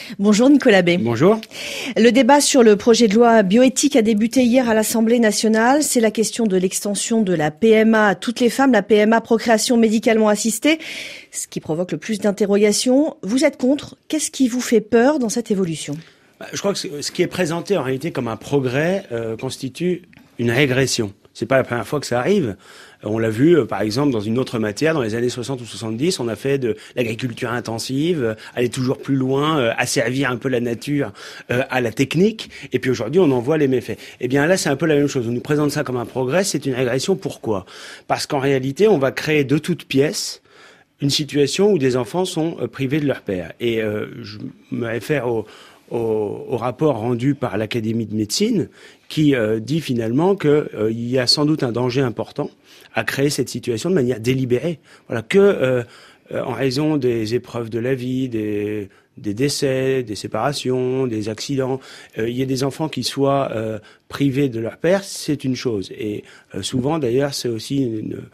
Bonjour Nicolas Bay. Bonjour. Le débat sur le projet de loi bioéthique a débuté hier à l'Assemblée nationale. C'est la question de l'extension de la PMA à toutes les femmes, la PMA procréation médicalement assistée, ce qui provoque le plus d'interrogations. Vous êtes contre. Qu'est-ce qui vous fait peur dans cette évolution ? Je crois que ce qui est présenté en réalité comme un progrès constitue une régression. C'est pas la première fois que ça arrive. On l'a vu, par exemple, dans une autre matière, dans les années 60 ou 70, on a fait de l'agriculture intensive, aller toujours plus loin, asservir un peu la nature à la technique, et puis aujourd'hui, on en voit les méfaits. Eh bien là, c'est un peu la même chose. On nous présente ça comme un progrès, c'est une régression. Pourquoi ? Parce qu'en réalité, on va créer de toutes pièces une situation où des enfants sont privés de leur père. Et je me réfère au rapport rendu par l'Académie de médecine qui dit finalement qu'il y a sans doute un danger important à créer cette situation de manière délibérée. Voilà, que en raison des épreuves de la vie, des décès, des séparations, des accidents, il y a des enfants qui soient privés de leur père, c'est une chose. Et souvent, d'ailleurs, c'est aussi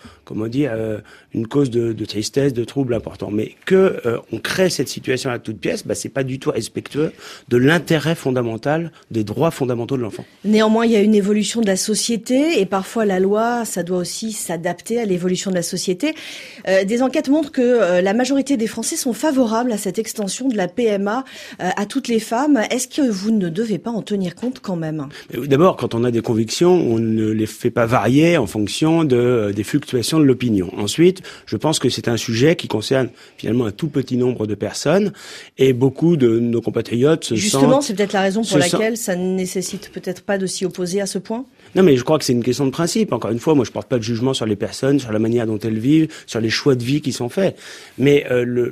une cause de tristesse, de trouble important. Mais on crée cette situation à toute pièce, c'est pas du tout respectueux de l'intérêt fondamental, des droits fondamentaux de l'enfant. Néanmoins, il y a une évolution de la société et parfois la loi, ça doit aussi s'adapter à l'évolution de la société. Des enquêtes montrent que la majorité des Français sont favorables à cette extension de la PMA à toutes les femmes. Est-ce que vous ne devez pas en tenir compte quand même ? D'abord, quand on a des convictions, on ne les fait pas varier en fonction des fluctuations de l'opinion. Ensuite, je pense que c'est un sujet qui concerne finalement un tout petit nombre de personnes et beaucoup de nos compatriotes se sentent... Justement, c'est peut-être la raison pour laquelle ça ne nécessite peut-être pas de s'y opposer à ce point ? Non, mais je crois que c'est une question de principe. Encore une fois, moi, je porte pas de jugement sur les personnes, sur la manière dont elles vivent, sur les choix de vie qui sont faits. Mais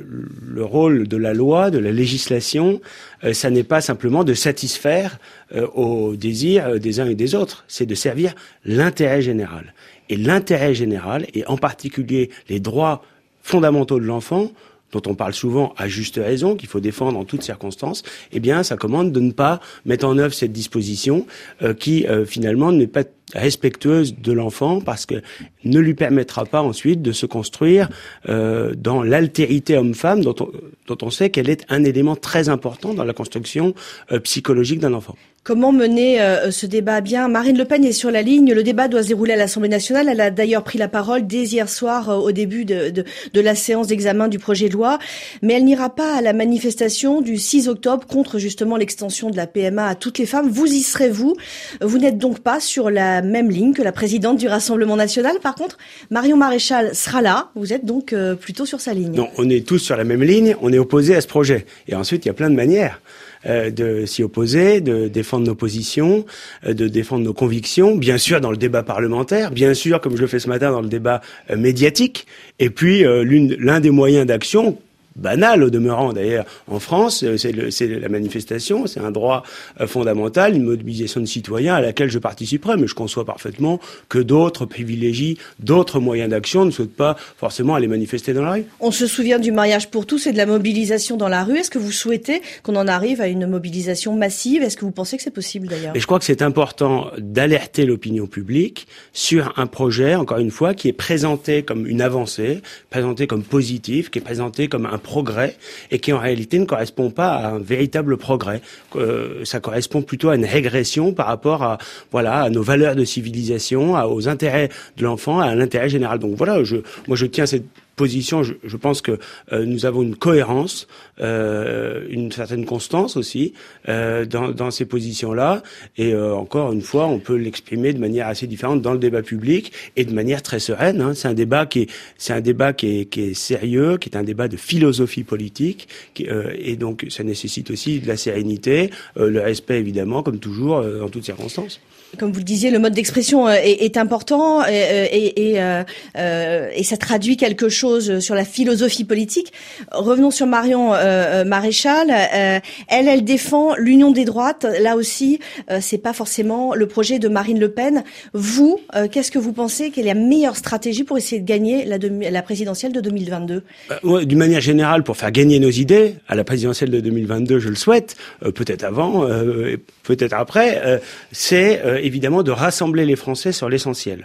le rôle de la loi, de la législation, ça n'est pas simplement de satisfaire aux désirs des uns et des autres. C'est de servir l'intérêt général. Et l'intérêt général, et en particulier les droits fondamentaux de l'enfant, dont on parle souvent à juste raison, qu'il faut défendre en toutes circonstances, eh bien, ça commande de ne pas mettre en œuvre cette disposition qui, finalement, n'est pas respectueuse de l'enfant parce que ne lui permettra pas ensuite de se construire dans l'altérité homme-femme dont on sait qu'elle est un élément très important dans la construction psychologique d'un enfant. Comment mener ce débat à bien ? Marine Le Pen est sur la ligne. Le débat doit se dérouler à l'Assemblée nationale. Elle a d'ailleurs pris la parole dès hier soir au début de la séance d'examen du projet de loi. Mais elle n'ira pas à la manifestation du 6 octobre contre justement l'extension de la PMA à toutes les femmes. Vous y serez, vous. Vous n'êtes donc pas sur la même ligne que la présidente du Rassemblement national. Par contre, Marion Maréchal sera là. Vous êtes donc plutôt sur sa ligne. Non, on est tous sur la même ligne. On est opposés à ce projet. Et ensuite, il y a plein de manières de s'y opposer, de défendre nos positions, de défendre nos convictions, bien sûr dans le débat parlementaire, bien sûr comme je le fais ce matin dans le débat médiatique, et puis l'un des moyens d'action banal au demeurant d'ailleurs en France, c'est la manifestation, c'est un droit fondamental, une mobilisation de citoyens à laquelle je participerai, mais je conçois parfaitement que d'autres privilégient d'autres moyens d'action, ne souhaitent pas forcément aller manifester dans la rue. On se souvient du mariage pour tous et de la mobilisation dans la rue. Est-ce que vous souhaitez qu'on en arrive à une mobilisation massive ? Est-ce que vous pensez que c'est possible d'ailleurs ? Et je crois que c'est important d'alerter l'opinion publique sur un projet, encore une fois, qui est présenté comme une avancée, présenté comme positif, qui est présenté comme un progrès et qui en réalité ne correspond pas à un véritable progrès. Ça correspond plutôt à une régression par rapport à nos valeurs de civilisation, aux intérêts de l'enfant, à l'intérêt général. Donc voilà, moi je tiens cette position, je pense que nous avons une cohérence, une certaine constance aussi dans ces positions-là. Et encore une fois, on peut l'exprimer de manière assez différente dans le débat public et de manière très sereine. Hein. C'est un débat qui est sérieux, qui est un débat de philosophie politique, et donc ça nécessite aussi de la sérénité, le respect évidemment, comme toujours, dans toutes circonstances. Comme vous le disiez, le mode d'expression est important et ça traduit quelque chose sur la philosophie politique. Revenons sur Marion Maréchal. Elle défend l'union des droites. Là aussi, c'est pas forcément le projet de Marine Le Pen. Vous, qu'est-ce que vous pensez qu'est la meilleure stratégie pour essayer de gagner la présidentielle de 2022 ? D'une manière générale, pour faire gagner nos idées à la présidentielle de 2022, je le souhaite, peut-être avant, peut-être après, c'est évidemment de rassembler les Français sur l'essentiel.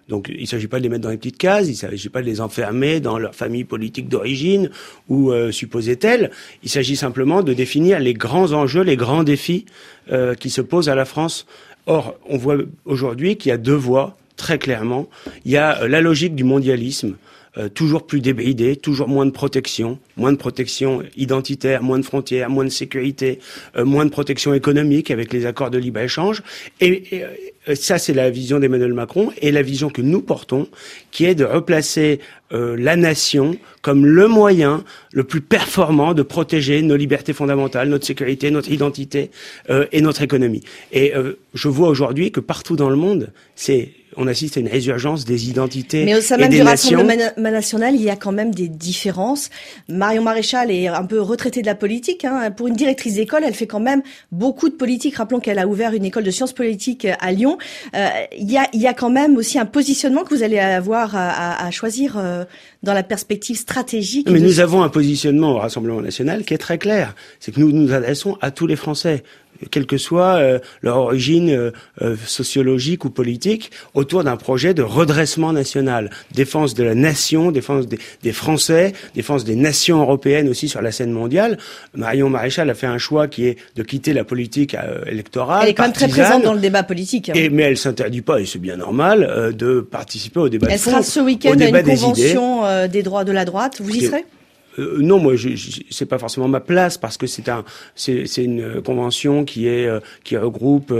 Donc il ne s'agit pas de les mettre dans les petites cases, il ne s'agit pas de les enfermer dans leur famille politique d'origine ou supposée telle. Il s'agit simplement de définir les grands enjeux, les grands défis qui se posent à la France. Or, on voit aujourd'hui qu'il y a deux voies, très clairement. Il y a la logique du mondialisme, toujours plus débridée, toujours moins de protection identitaire, moins de frontières, moins de sécurité, moins de protection économique avec les accords de libre-échange. Et ça, c'est la vision d'Emmanuel Macron et la vision que nous portons, qui est de replacer la nation comme le moyen le plus performant de protéger nos libertés fondamentales, notre sécurité, notre identité et notre économie. Et je vois aujourd'hui que partout dans le monde, on assiste à une résurgence des identités et des nations. Mais au sein même du Rassemblement national, il y a quand même des différences. Marion Maréchal est un peu retraitée de la politique. Pour une directrice d'école, elle fait quand même beaucoup de politique. Rappelons qu'elle a ouvert une école de sciences politiques à Lyon. Il y a quand même aussi un positionnement que vous allez avoir à choisir dans la perspective stratégique. Mais nous avons un positionnement au Rassemblement national qui est très clair. C'est que nous nous adressons à tous les Français, quelle que soit leur origine sociologique ou politique, autour d'un projet de redressement national, défense de la nation, défense des Français, défense des nations européennes aussi sur la scène mondiale. Marion Maréchal a fait un choix qui est de quitter la politique électorale. Elle est quand même très présente dans le débat politique. Mais elle s'interdit pas, et c'est bien normal, de participer au débat de fond. Elle sera ce week-end à une convention des droits de la droite. Vous y serez ? Non, moi, c'est pas forcément ma place parce que c'est une convention qui regroupe,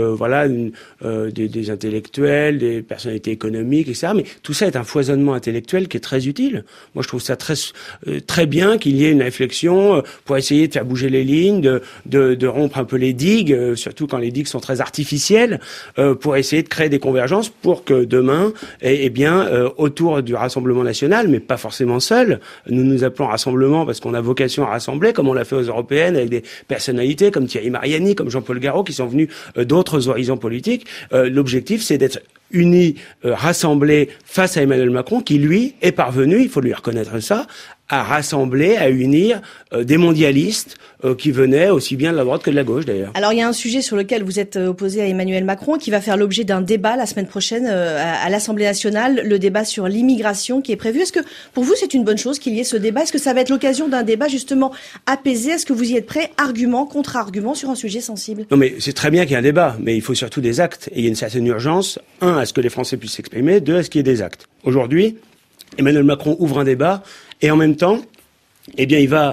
des intellectuels, des personnalités économiques, etc. Mais tout ça est un foisonnement intellectuel qui est très utile. Moi, je trouve ça très bien qu'il y ait une réflexion pour essayer de faire bouger les lignes, de rompre un peu les digues, surtout quand les digues sont très artificielles, pour essayer de créer des convergences pour que demain, autour du Rassemblement national, mais pas forcément seul, nous nous appelons Rassemblement parce qu'on a vocation à rassembler, comme on l'a fait aux européennes, avec des personnalités comme Thierry Mariani, comme Jean-Paul Garot, qui sont venus d'autres horizons politiques. L'objectif, c'est d'être unis, rassemblés face à Emmanuel Macron, qui, lui, est parvenu, il faut lui reconnaître ça, à rassembler, à unir des mondialistes qui venaient aussi bien de la droite que de la gauche d'ailleurs. Alors il y a un sujet sur lequel vous êtes opposé à Emmanuel Macron qui va faire l'objet d'un débat la semaine prochaine à l'Assemblée nationale, le débat sur l'immigration qui est prévu. Est-ce que pour vous c'est une bonne chose qu'il y ait ce débat ? Est-ce que ça va être l'occasion d'un débat justement apaisé ? Est-ce que vous y êtes prêt, argument, contre-argument sur un sujet sensible ? Non mais c'est très bien qu'il y ait un débat, mais il faut surtout des actes. Et il y a une certaine urgence, à ce que les Français puissent s'exprimer, à ce qu'il y ait des actes. Aujourd'hui, Emmanuel Macron ouvre un débat et en même temps, il va,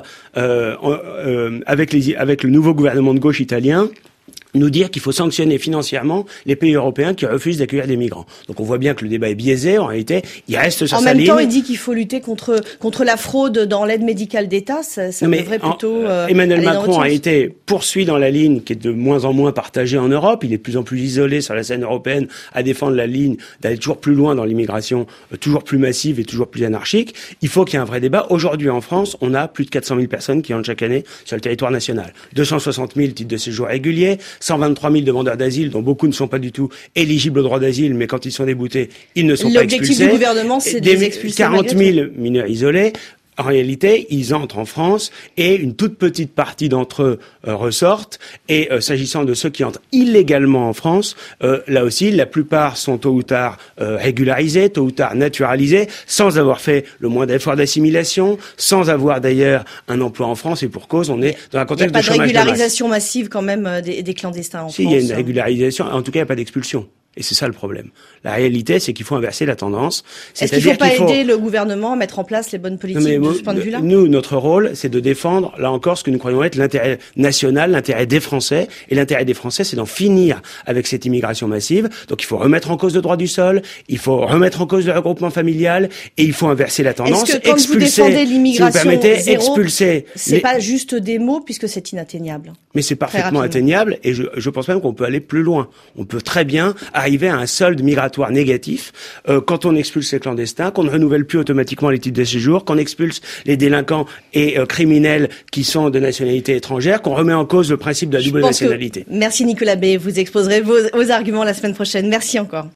avec le nouveau gouvernement de gauche italien, nous dire qu'il faut sanctionner financièrement les pays européens qui refusent d'accueillir des migrants. Donc on voit bien que le débat est biaisé. En réalité, il reste sur sa ligne. En même temps, il dit qu'il faut lutter contre la fraude dans l'aide médicale d'État. Ça devrait plutôt Emmanuel Macron a été poursuivi dans la ligne qui est de moins en moins partagée en Europe. Il est de plus en plus isolé sur la scène européenne à défendre la ligne d'aller toujours plus loin dans l'immigration, toujours plus massive et toujours plus anarchique. Il faut qu'il y ait un vrai débat. Aujourd'hui, en France, on a plus de 400 000 personnes qui entrent chaque année sur le territoire national. 260 000 titres de séjour réguliers, 123 000 demandeurs d'asile, dont beaucoup ne sont pas du tout éligibles au droit d'asile, mais quand ils sont déboutés, ils ne sont pas expulsés. L'objectif du gouvernement, c'est de les expulser. 40 000 mineurs isolés. En réalité, ils entrent en France et une toute petite partie d'entre eux ressortent. Et s'agissant de ceux qui entrent illégalement en France, là aussi, la plupart sont tôt ou tard régularisés, tôt ou tard naturalisés, sans avoir fait le moindre effort d'assimilation, sans avoir d'ailleurs un emploi en France. Et pour cause, on est dans un contexte de chômage de masse. Il n'y a pas de régularisation massive quand même des clandestins en France. Si, il y a une régularisation. En tout cas, il n'y a pas d'expulsion. Et c'est ça le problème. La réalité, c'est qu'il faut inverser la tendance. Est-ce qu'il ne faut pas aider le gouvernement à mettre en place les bonnes politiques de ce point de vue-là ? Nous, notre rôle, c'est de défendre, là encore, ce que nous croyons être l'intérêt national, l'intérêt des Français. Et l'intérêt des Français, c'est d'en finir avec cette immigration massive. Donc il faut remettre en cause le droit du sol, il faut remettre en cause le regroupement familial, et il faut inverser la tendance. Est-ce que quand vous défendez l'immigration zéro, c'est pas juste des mots, puisque c'est inatteignable ? Mais c'est parfaitement atteignable, et je pense même qu'on peut aller plus loin. On peut très bien arriver à un solde migratoire négatif quand on expulse les clandestins, qu'on ne renouvelle plus automatiquement les titres de séjour, qu'on expulse les délinquants et criminels qui sont de nationalité étrangère, qu'on remet en cause le principe de la double nationalité. Merci Nicolas Bay, vous exposerez vos arguments la semaine prochaine. Merci encore.